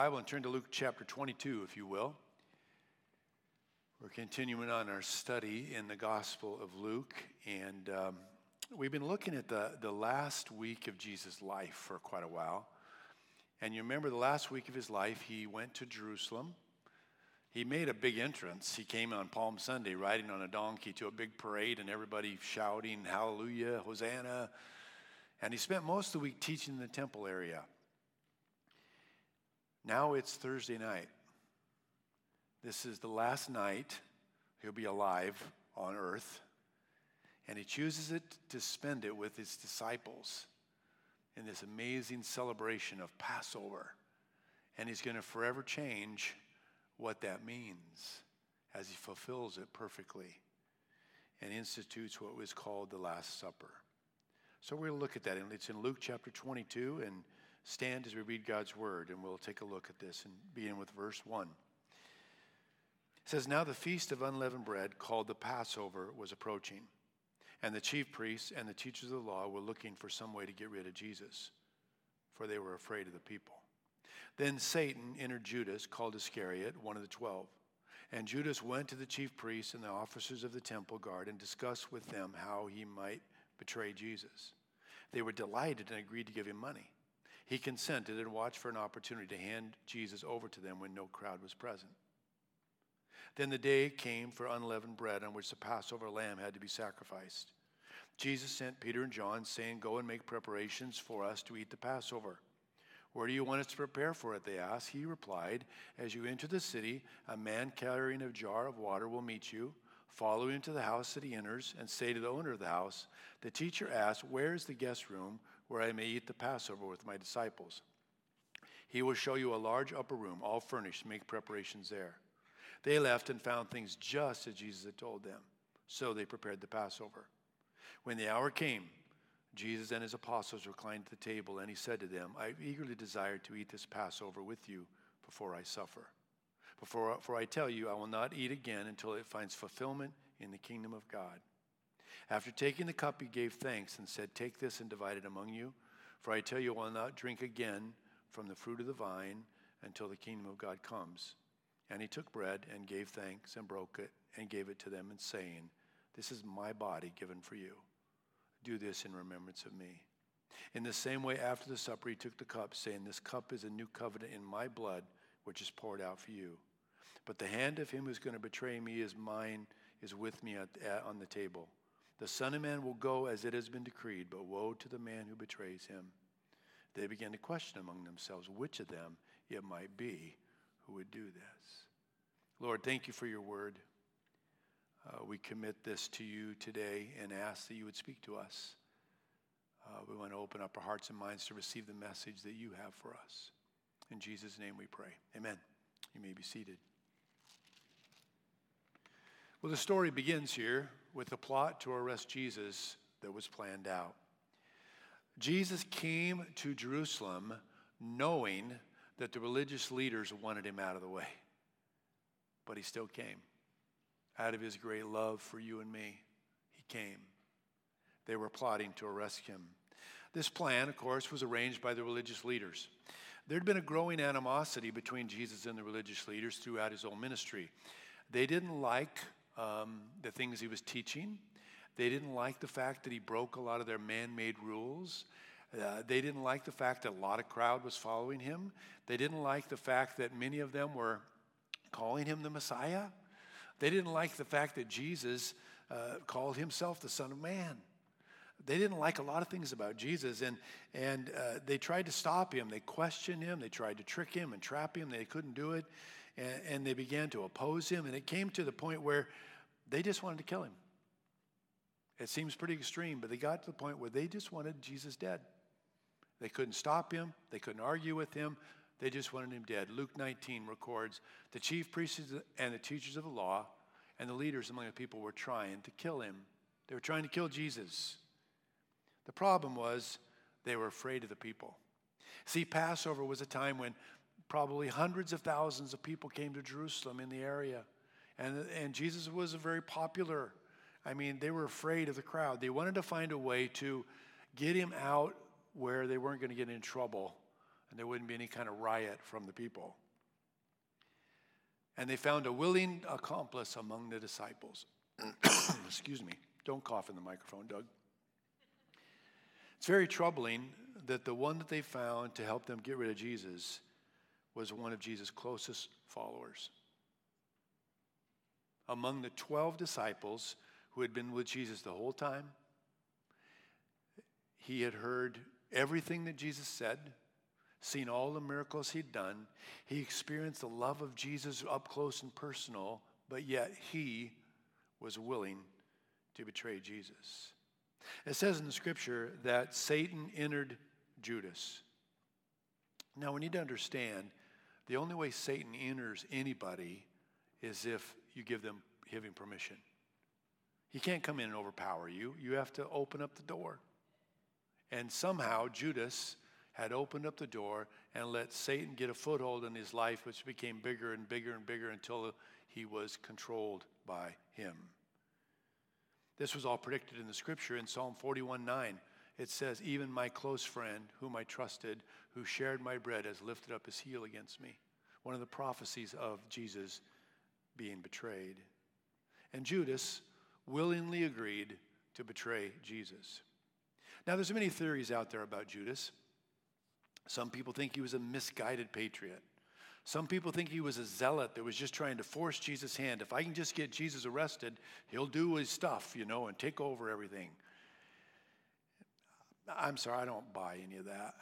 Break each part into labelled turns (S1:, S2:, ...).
S1: Bible and turn to Luke chapter 22, if you will. We're continuing on our study in the Gospel of Luke, and we've been looking at the last week of Jesus' life for quite a while. And you remember the last week of his life, he went to Jerusalem. He made a big entrance. He came on Palm Sunday riding on a donkey to a big parade and everybody shouting, "Hallelujah, Hosanna." And he spent most of the week teaching in the temple area. Now it's Thursday night. This is the last night he'll be alive on earth. And he chooses to spend it with his disciples in this amazing celebration of Passover. And he's going to forever change what that means as he fulfills it perfectly and institutes what was called the Last Supper. So we're going to look at that. And it's in Luke chapter 22, and stand as we read God's word, and we'll take a look at this and begin with verse 1. It says, "Now the feast of unleavened bread, called the Passover, was approaching, and the chief priests and the teachers of the law were looking for some way to get rid of Jesus, for they were afraid of the people. Then Satan entered Judas, called Iscariot, one of the 12. And Judas went to the chief priests and the officers of the temple guard and discussed with them how he might betray Jesus. They were delighted and agreed to give him money. He consented and watched for an opportunity to hand Jesus over to them when no crowd was present. Then the day came for unleavened bread on which the Passover lamb had to be sacrificed. Jesus sent Peter and John, saying, 'Go and make preparations for us to eat the Passover.' 'Where do you want us to prepare for it?' they asked. He replied, 'As you enter the city, a man carrying a jar of water will meet you. Follow him to the house that he enters and say to the owner of the house, "The teacher asks, where is the guest room where I may eat the Passover with my disciples?" He will show you a large upper room, all furnished. Make preparations there.' They left and found things just as Jesus had told them. So they prepared the Passover. When the hour came, Jesus and his apostles reclined at the table, and he said to them, 'I eagerly desire to eat this Passover with you before I suffer. For I tell you, I will not eat again until it finds fulfillment in the kingdom of God.' After taking the cup, he gave thanks and said, 'Take this and divide it among you. For I tell you, I will not drink again from the fruit of the vine until the kingdom of God comes.' And he took bread and gave thanks and broke it and gave it to them, and saying, 'This is my body given for you. Do this in remembrance of me.' In the same way, after the supper, he took the cup, saying, 'This cup is a new covenant in my blood, which is poured out for you. But the hand of him who's going to betray me is with me on the table. The Son of Man will go as it has been decreed, but woe to the man who betrays him.' They began to question among themselves which of them it might be who would do this." Lord, thank you for your word. We commit this to you today and ask that you would speak to us. We want to open up our hearts and minds to receive the message that you have for us. In Jesus' name we pray. Amen. You may be seated. Well, the story begins here with a plot to arrest Jesus that was planned out. Jesus came to Jerusalem knowing that the religious leaders wanted him out of the way. But he still came. Out of his great love for you and me, he came. They were plotting to arrest him. This plan, of course, was arranged by the religious leaders. There'd been a growing animosity between Jesus and the religious leaders throughout his whole ministry. They didn't like the things he was teaching. They didn't like the fact that he broke a lot of their man-made rules. They didn't like the fact that a lot of crowd was following him. They didn't like the fact that many of them were calling him the Messiah. They didn't like the fact that Jesus called himself the Son of Man. They didn't like a lot of things about Jesus, and they tried to stop him. They questioned him. They tried to trick him and trap him. They couldn't do it, and they began to oppose him, and it came to the point where they just wanted to kill him. It seems pretty extreme, but they got to the point where they just wanted Jesus dead. They couldn't stop him. They couldn't argue with him. They just wanted him dead. Luke 19 records the chief priests and the teachers of the law and the leaders among the people were trying to kill him. They were trying to kill Jesus. The problem was they were afraid of the people. See, Passover was a time when probably hundreds of thousands of people came to Jerusalem in the area. And Jesus was very popular. I mean, they were afraid of the crowd. They wanted to find a way to get him out where they weren't going to get in trouble and there wouldn't be any kind of riot from the people. And they found a willing accomplice among the disciples. Excuse me. Don't cough in the microphone, Doug. It's very troubling that the one that they found to help them get rid of Jesus was one of Jesus' closest followers. Among the 12 disciples who had been with Jesus the whole time, he had heard everything that Jesus said, seen all the miracles he'd done. He experienced the love of Jesus up close and personal, but yet he was willing to betray Jesus. It says in the scripture that Satan entered Judas. Now we need to understand the only way Satan enters anybody is if you give him permission. He can't come in and overpower you. You have to open up the door. And somehow Judas had opened up the door and let Satan get a foothold in his life, which became bigger and bigger and bigger until he was controlled by him. This was all predicted in the scripture in Psalm 41:9. It says, even my close friend, whom I trusted, who shared my bread, has lifted up his heel against me. One of the prophecies of Jesus being betrayed. And Judas willingly agreed to betray Jesus. Now, there's many theories out there about Judas. Some people think he was a misguided patriot. Some people think he was a zealot that was just trying to force Jesus' hand. If I can just get Jesus arrested, he'll do his stuff, and take over everything. I'm sorry, I don't buy any of that.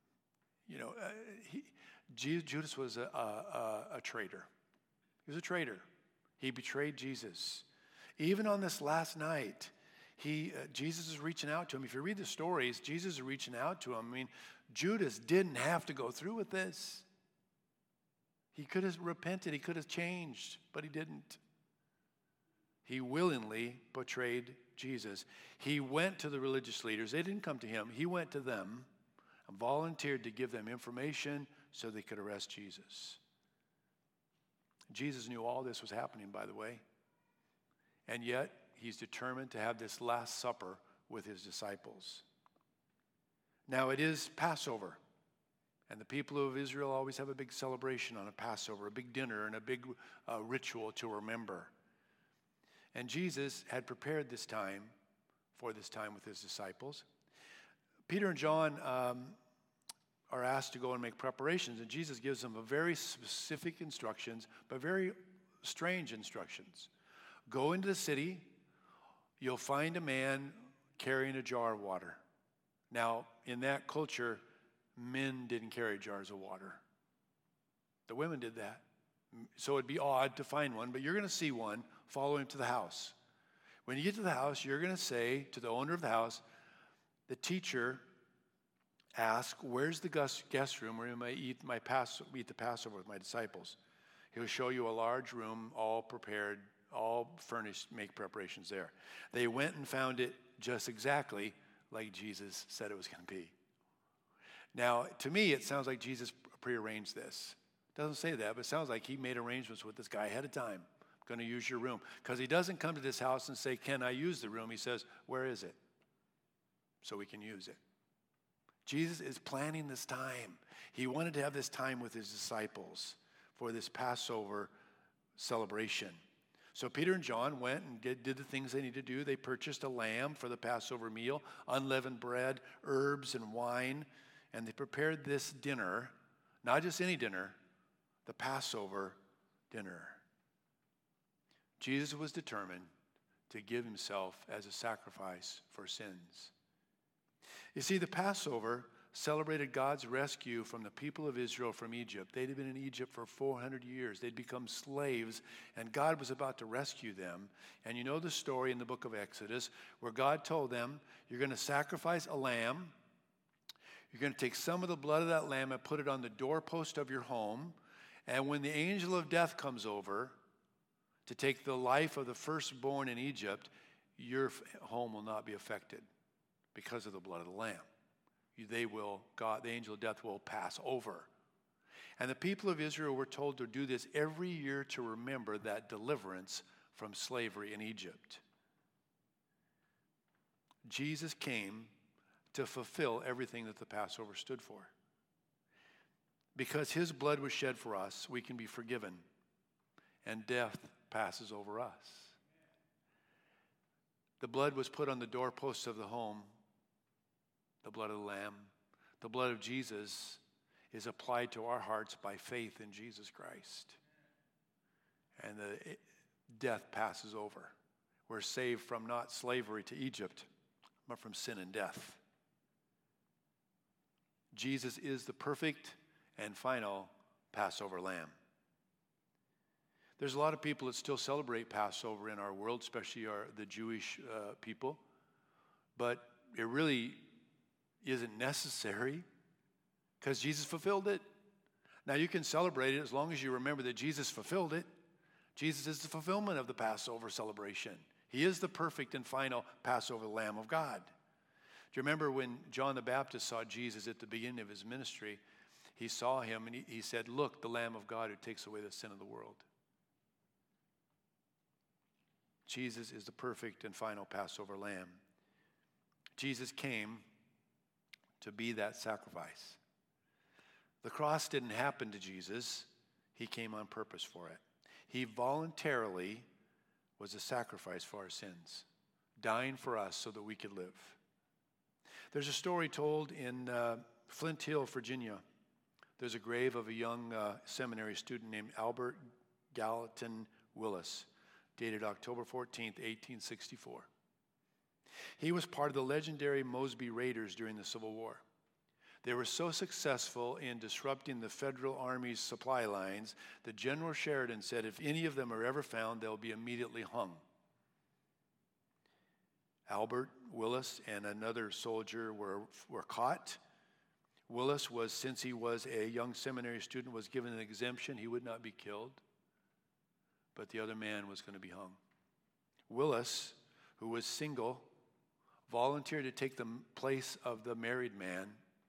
S1: Judas was a traitor. He was a traitor. He betrayed Jesus. Even on this last night, Jesus is reaching out to him. If you read the stories, Jesus is reaching out to him. I mean, Judas didn't have to go through with this. He could have repented. He could have changed, but he didn't. He willingly betrayed Jesus. He went to the religious leaders. They didn't come to him. He went to them and volunteered to give them information so they could arrest Jesus. Jesus knew all this was happening, by the way. And yet, he's determined to have this Last Supper with his disciples. Now, it is Passover. And the people of Israel always have a big celebration on a Passover, a big dinner, and a big ritual to remember. And Jesus had prepared this time for this time with his disciples. Peter and John are asked to go and make preparations, and Jesus gives them a very specific instructions, but very strange instructions. Go into the city, you'll find a man carrying a jar of water. Now, in that culture, men didn't carry jars of water. The women did that. So it'd be odd to find one, but you're going to see one. Follow him to the house. When you get to the house, you're going to say to the owner of the house, the teacher asked, where's the guest room where I might eat the Passover with my disciples? He'll show you a large room, all prepared, all furnished, make preparations there. They went and found it just exactly like Jesus said it was going to be. Now, to me, it sounds like Jesus prearranged this. It doesn't say that, but it sounds like he made arrangements with this guy ahead of time. I'm going to use your room. Because he doesn't come to this house and say, can I use the room? He says, where is it? So we can use it. Jesus is planning this time. He wanted to have this time with his disciples for this Passover celebration. So Peter and John went and did the things they needed to do. They purchased a lamb for the Passover meal, unleavened bread, herbs, and wine. And they prepared this dinner, not just any dinner, the Passover dinner. Jesus was determined to give himself as a sacrifice for sins. You see, the Passover celebrated God's rescue from the people of Israel from Egypt. They'd been in Egypt for 400 years. They'd become slaves, and God was about to rescue them. And you know the story in the book of Exodus where God told them, you're going to sacrifice a lamb. You're going to take some of the blood of that lamb and put it on the doorpost of your home. And when the angel of death comes over to take the life of the firstborn in Egypt, your home will not be affected because of the blood of the lamb. The angel of death will pass over. And the people of Israel were told to do this every year to remember that deliverance from slavery in Egypt. Jesus came to fulfill everything that the Passover stood for. Because his blood was shed for us, we can be forgiven, and death passes over us. The blood was put on the doorposts of the home, the blood of the Lamb. The blood of Jesus is applied to our hearts by faith in Jesus Christ. And the death passes over. We're saved from not slavery to Egypt, but from sin and death. Jesus is the perfect and final Passover lamb. There's a lot of people that still celebrate Passover in our world, especially the Jewish people. But it really isn't necessary because Jesus fulfilled it. Now you can celebrate it as long as you remember that Jesus fulfilled it. Jesus is the fulfillment of the Passover celebration. He is the perfect and final Passover Lamb of God. Do you remember when John the Baptist saw Jesus at the beginning of his ministry? He saw him and he said, "Look, the Lamb of God who takes away the sin of the world." Jesus is the perfect and final Passover Lamb. Jesus came to be that sacrifice. The cross didn't happen to Jesus. He came on purpose for it. He voluntarily was a sacrifice for our sins, dying for us so that we could live. There's a story told in Flint Hill, Virginia. There's a grave of a young seminary student named Albert Gallatin Willis, dated October 14th, 1864. He was part of the legendary Mosby Raiders during the Civil War. They were so successful in disrupting the Federal Army's supply lines that General Sheridan said if any of them are ever found, they'll be immediately hung. Albert Willis and another soldier were caught. Willis was, since he was a young seminary student, was given an exemption. He would not be killed, but the other man was going to be hung. Willis, who was single, volunteered to take the place of the married man,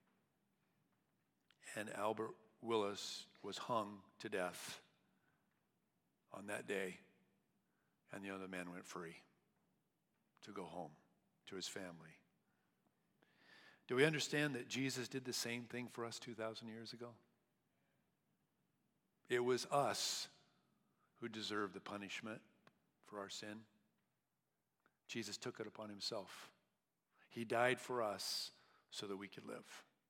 S1: and Albert Willis was hung to death on that day, and the other man went free to go home to his family. Do we understand that Jesus did the same thing for us 2,000 years ago? It was us who deserved the punishment for our sin. Jesus took it upon himself. He died for us so that we could live.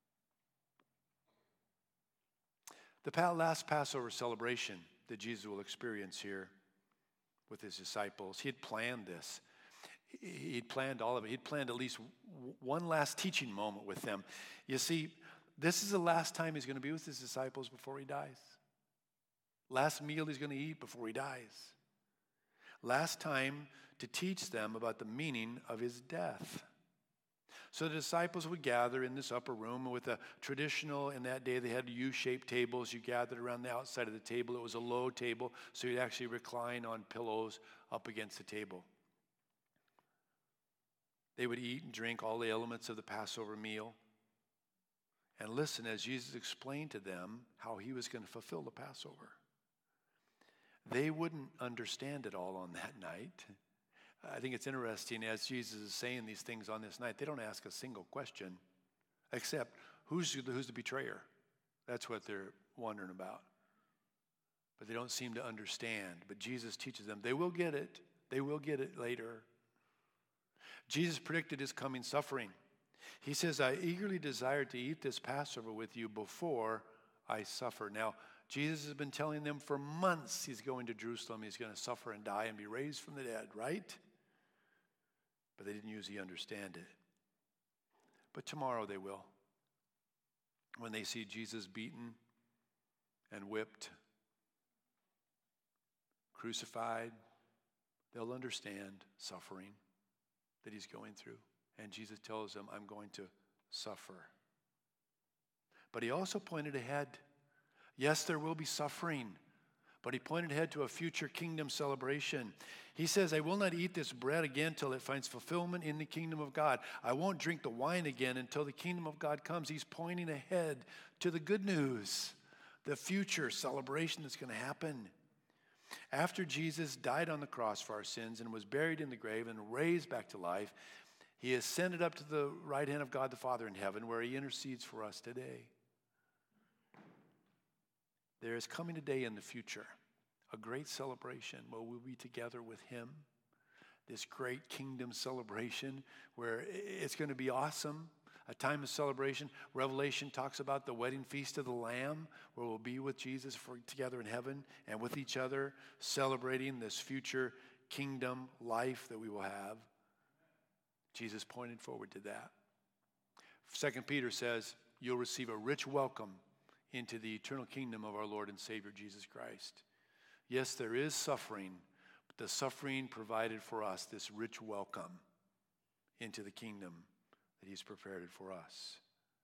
S1: The last Passover celebration that Jesus will experience here with his disciples, he had planned this. He'd planned all of it. He'd planned at least one last teaching moment with them. You see, this is the last time he's going to be with his disciples before he dies. Last meal he's going to eat before he dies. Last time to teach them about the meaning of his death. So the disciples would gather in this upper room with a traditional, in that day they had U-shaped tables. You gathered around the outside of the table. It was a low table, so you'd actually recline on pillows up against the table. They would eat and drink all the elements of the Passover meal and listen as Jesus explained to them how he was going to fulfill the Passover. They wouldn't understand it all on that night. I think it's interesting as Jesus is saying these things on this night, they don't ask a single question except who's the betrayer? That's what they're wondering about. But they don't seem to understand. But Jesus teaches them, they will get it. They will get it later. Jesus predicted his coming suffering. He says, I eagerly desire to eat this Passover with you before I suffer. Now, Jesus has been telling them for months he's going to Jerusalem. He's going to suffer and die and be raised from the dead, right? But they didn't usually understand it. But tomorrow they will. When they see Jesus beaten and whipped, crucified, they'll understand suffering that he's going through. And Jesus tells them, I'm going to suffer. But he also pointed ahead. Yes, there will be suffering, but he pointed ahead to a future kingdom celebration. He says, I will not eat this bread again till it finds fulfillment in the kingdom of God. I won't drink the wine again until the kingdom of God comes. He's pointing ahead to the good news, the future celebration that's going to happen. After Jesus died on the cross for our sins and was buried in the grave and raised back to life, he ascended up to the right hand of God the Father in heaven where he intercedes for us today. There is coming a day in the future, a great celebration where we'll be together with him. This great kingdom celebration where it's going to be awesome. A time of celebration. Revelation talks about the wedding feast of the Lamb, where we'll be with Jesus together in heaven and with each other, celebrating this future kingdom life that we will have. Jesus pointed forward to that. 2 Peter says, you'll receive a rich welcome into the eternal kingdom of our Lord and Savior Jesus Christ. Yes, there is suffering, but the suffering provided for us this rich welcome into the kingdom that he's prepared for us.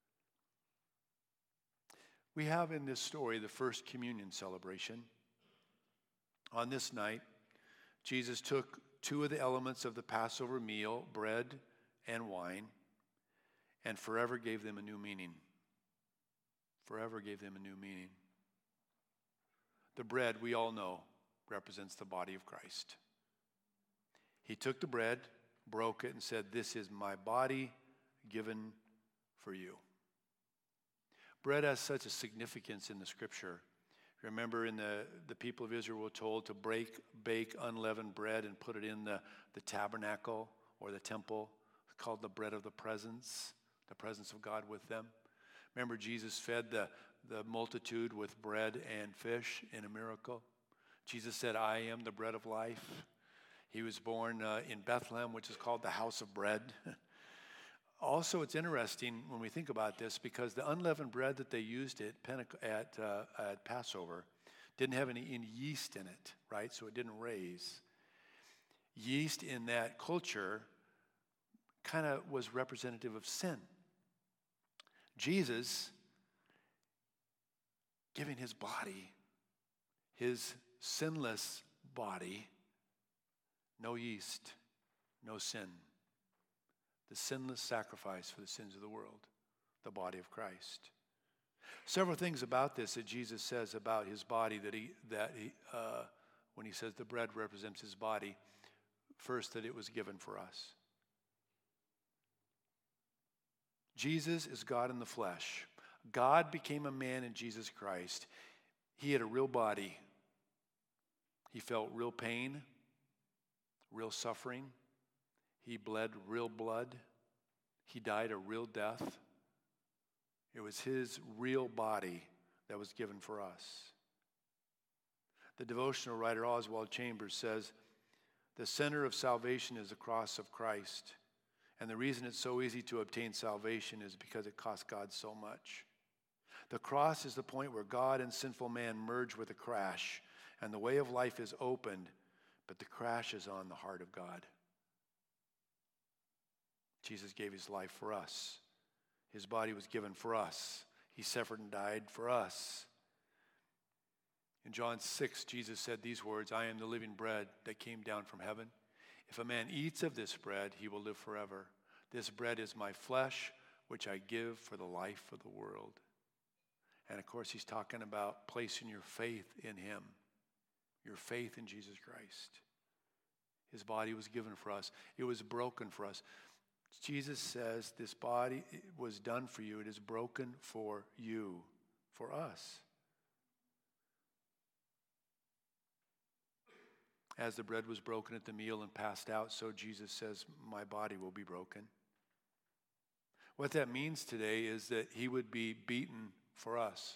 S1: We have in this story the first communion celebration. On this night, Jesus took two of the elements of the Passover meal, bread and wine, and forever gave them a new meaning. Forever gave them a new meaning. The bread, we all know, represents the body of Christ. He took the bread, broke it, and said, this is my body given for you. Bread has such a significance in the scripture. Remember, in the people of Israel were told to bake unleavened bread and put it in the tabernacle or the temple, called the bread of the presence of God with them. Remember, Jesus fed the multitude with bread and fish in a miracle. Jesus said, I am the bread of life. He was born in Bethlehem, which is called the house of bread. Also, it's interesting when we think about this because the unleavened bread that they used at Passover didn't have any yeast in it, right? So it didn't raise. Yeast in that culture kind of was representative of sin. Jesus giving his body, his sinless body, no yeast, no sin. The sinless sacrifice for the sins of the world, the body of Christ. Several things about this that Jesus says about his body that he when he says the bread represents his body. First, that it was given for us. Jesus is God in the flesh. God became a man in Jesus Christ. He had a real body. He felt real pain, real suffering. He bled real blood. He died a real death. It was his real body that was given for us. The devotional writer Oswald Chambers says, the center of salvation is the cross of Christ. And the reason it's so easy to obtain salvation is because it cost God so much. The cross is the point where God and sinful man merge with a crash, and the way of life is opened, but the crash is on the heart of God. Jesus gave his life for us. His body was given for us. He suffered and died for us. In John 6, Jesus said these words, I am the living bread that came down from heaven. If a man eats of this bread, he will live forever. This bread is my flesh, which I give for the life of the world. And of course, he's talking about placing your faith in him, your faith in Jesus Christ. His body was given for us. It was broken for us. Jesus says this body was done for you. It is broken for you, for us. As the bread was broken at the meal and passed out, so Jesus says, my body will be broken. What that means today is that he would be beaten for us.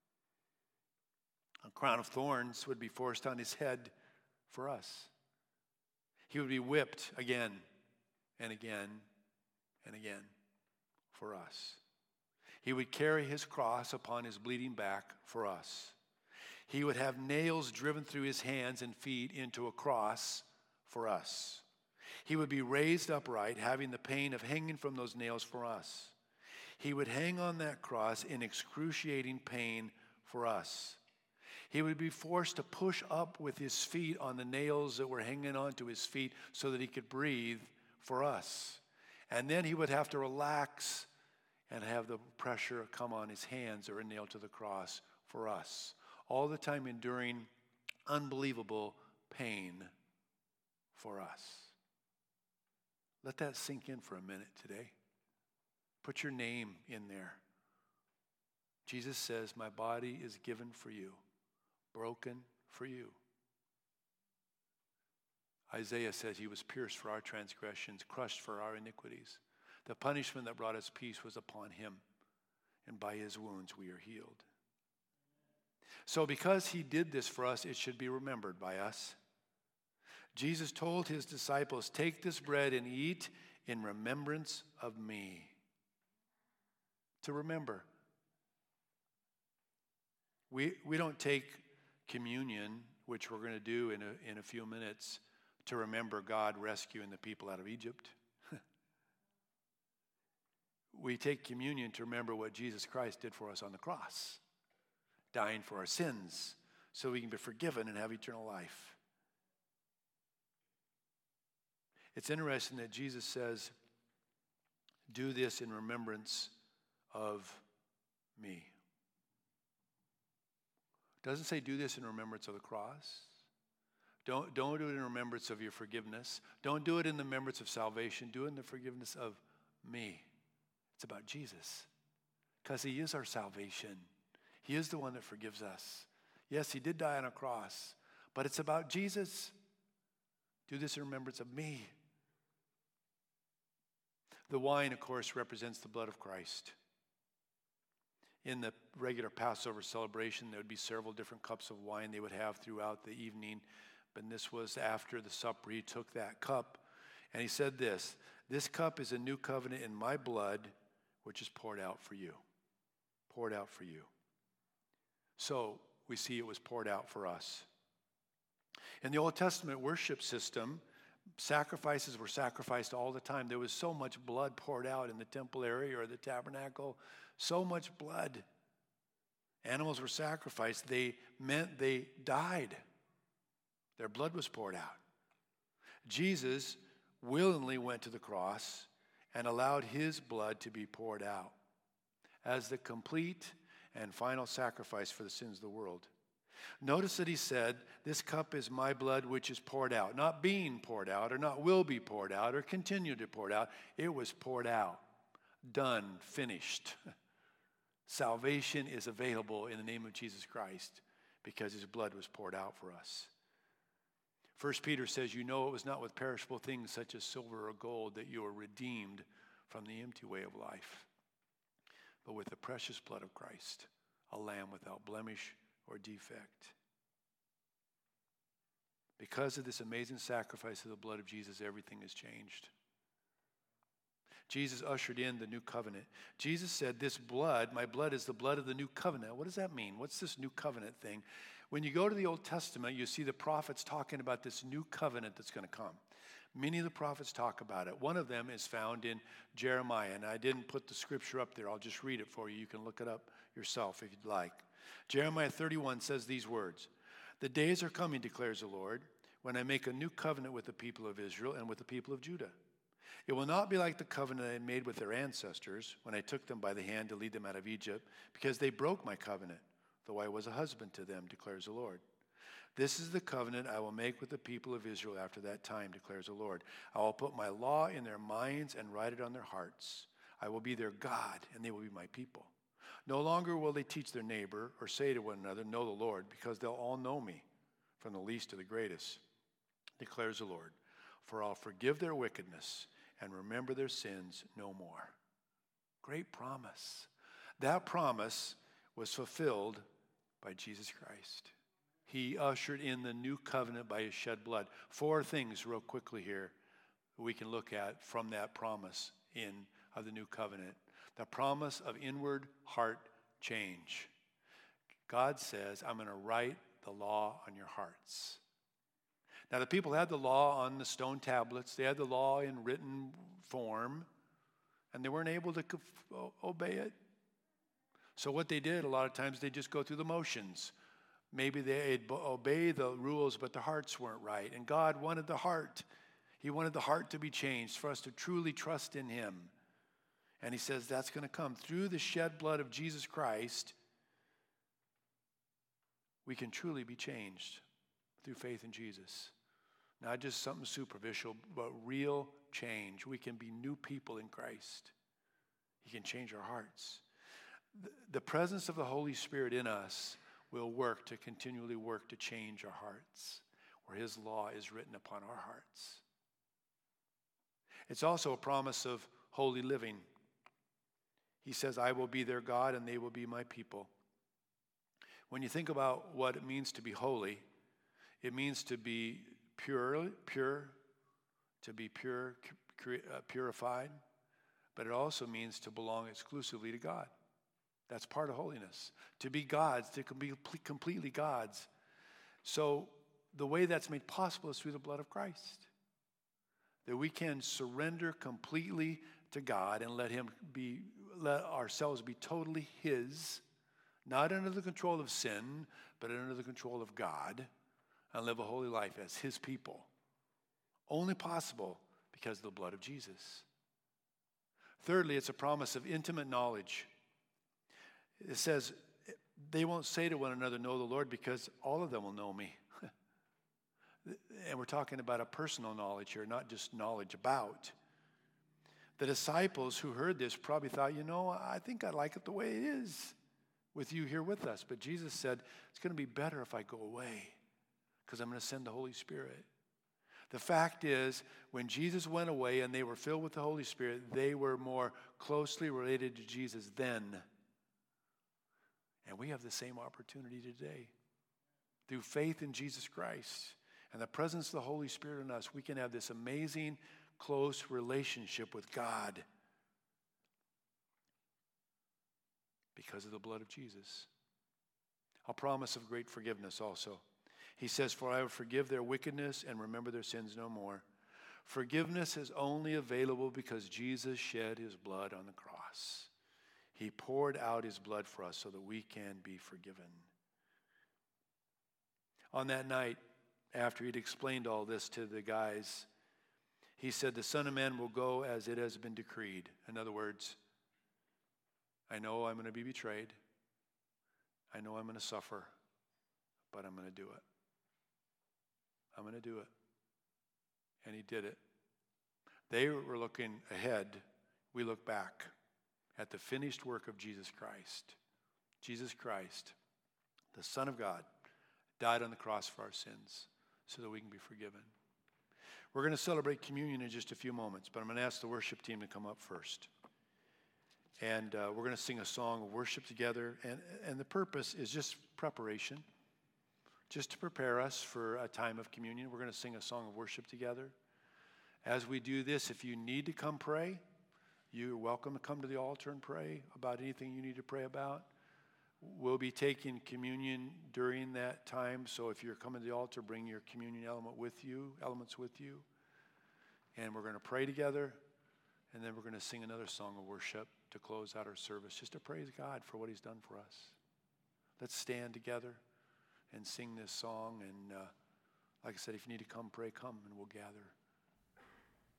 S1: A crown of thorns would be forced on his head for us. He would be whipped again and again and again for us. He would carry his cross upon his bleeding back for us. He would have nails driven through his hands and feet into a cross for us. He would be raised upright, having the pain of hanging from those nails for us. He would hang on that cross in excruciating pain for us. He would be forced to push up with his feet on the nails that were hanging onto his feet so that he could breathe for us. And then he would have to relax and have the pressure come on his hands that were nailed to the cross for us. All the time enduring unbelievable pain for us. Let that sink in for a minute today. Put your name in there. Jesus says, my body is given for you. broken for you. Isaiah says he was pierced for our transgressions, crushed for our iniquities. The punishment that brought us peace was upon him, and by his wounds we are healed. So because he did this for us, it should be remembered by us. Jesus told his disciples, "Take this bread and eat in remembrance of me." To remember. We don't take communion, which we're going to do in a few minutes, to remember God rescuing the people out of Egypt. We take communion to remember what Jesus Christ did for us on the cross, dying for our sins so we can be forgiven and have eternal life. It's interesting that Jesus says, "Do this in remembrance of me." It doesn't say do this in remembrance of the cross. Don't do it in remembrance of your forgiveness. Don't do it in the remembrance of salvation. Do it in the forgiveness of me. It's about Jesus, because he is our salvation. He is the one that forgives us. Yes, he did die on a cross, but it's about Jesus. Do this in remembrance of me. The wine, of course, represents the blood of Christ. In the regular Passover celebration, there would be several different cups of wine they would have throughout the evening. But this was after the supper. He took that cup and he said this, "This cup is a new covenant in my blood, which is poured out for you." Poured out for you. So we see it was poured out for us. In the Old Testament worship system, sacrifices were sacrificed all the time. There was so much blood poured out in the temple area or the tabernacle. So much blood. Animals were sacrificed. They meant they died. Their blood was poured out. Jesus willingly went to the cross and allowed his blood to be poured out as the complete and final sacrifice for the sins of the world. Notice that he said, "This cup is my blood which is poured out." Not being poured out, or not will be poured out, or continue to pour out. It was poured out. Done. Finished. Salvation is available in the name of Jesus Christ because his blood was poured out for us. 1 Peter says, "You know it was not with perishable things such as silver or gold that you were redeemed from the empty way of life, but with the precious blood of Christ, a lamb without blemish or defect." Because of this amazing sacrifice of the blood of Jesus, everything has changed. Jesus ushered in the new covenant. Jesus said, "This blood, my blood, is the blood of the new covenant." What does that mean? What's this new covenant thing? When you go to the Old Testament, you see the prophets talking about this new covenant that's going to come. Many of the prophets talk about it. One of them is found in Jeremiah, and I didn't put the scripture up there. I'll just read it for you. You can look it up yourself if you'd like. Jeremiah 31 says these words, "The days are coming, declares the Lord, when I make a new covenant with the people of Israel and with the people of Judah. It will not be like the covenant I made with their ancestors when I took them by the hand to lead them out of Egypt, because they broke my covenant, though I was a husband to them, declares the Lord. This is the covenant I will make with the people of Israel after that time, declares the Lord. I will put my law in their minds and write it on their hearts. I will be their God, and they will be my people. No longer will they teach their neighbor or say to one another, 'Know the Lord,' because they'll all know me, from the least to the greatest, declares the Lord. For I'll forgive their wickedness and remember their sins no more." Great promise. That promise was fulfilled by Jesus Christ. He ushered in the new covenant by his shed blood. 4 things real quickly here we can look at from that promise of the new covenant. The promise of inward heart change. God says, "I'm going to write the law on your hearts." Now, the people had the law on the stone tablets. They had the law in written form, and they weren't able to obey it. So what they did, a lot of times, they just go through the motions. Maybe they'd obey the rules, but their hearts weren't right. And God wanted the heart. He wanted the heart to be changed, for us to truly trust in him. And he says that's going to come through the shed blood of Jesus Christ. We can truly be changed through faith in Jesus. Not just something superficial, but real change. We can be new people in Christ. He can change our hearts. The presence of the Holy Spirit in us will work to continually work to change our hearts, where his law is written upon our hearts. It's also a promise of holy living. He says, I will be their God and they will be my people. When you think about what it means to be holy, it means to be purified, but it also means to belong exclusively to God. That's part of holiness. To be God's, to be completely God's. So the way that's made possible is through the blood of Christ. That we can surrender completely to God and let ourselves be totally his, not under the control of sin, but under the control of God, and live a holy life as his people. Only possible because of the blood of Jesus. Thirdly, it's a promise of intimate knowledge. It says, they won't say to one another, know the Lord, because all of them will know me. And we're talking about a personal knowledge here, not just knowledge about. The disciples who heard this probably thought, I think I like it the way it is with you here with us. But Jesus said, it's going to be better if I go away, because I'm going to send the Holy Spirit. The fact is, when Jesus went away and they were filled with the Holy Spirit, they were more closely related to Jesus then. And we have the same opportunity today. Through faith in Jesus Christ and the presence of the Holy Spirit in us, we can have this amazing, close relationship with God because of the blood of Jesus. A promise of great forgiveness also. He says, for I will forgive their wickedness and remember their sins no more. Forgiveness is only available because Jesus shed his blood on the cross. He poured out his blood for us so that we can be forgiven. On that night, after he'd explained all this to the guys, he said, the Son of Man will go as it has been decreed. In other words, I know I'm going to be betrayed. I know I'm going to suffer, but I'm going to do it. I'm going to do it. And he did it. They were looking ahead. We look back at the finished work of Jesus Christ. Jesus Christ, the Son of God, died on the cross for our sins so that we can be forgiven. We're going to celebrate communion in just a few moments, but I'm going to ask the worship team to come up first. And we're going to sing a song of worship together. And the purpose is just preparation, just to prepare us for a time of communion. We're going to sing a song of worship together. As we do this, if you need to come pray, you're welcome to come to the altar and pray about anything you need to pray about. We'll be taking communion during that time, so if you're coming to the altar, bring your communion elements with you. And we're going to pray together, and then we're going to sing another song of worship to close out our service, just to praise God for what he's done for us. Let's stand together and sing this song, and like I said, if you need to come pray, come, and we'll gather.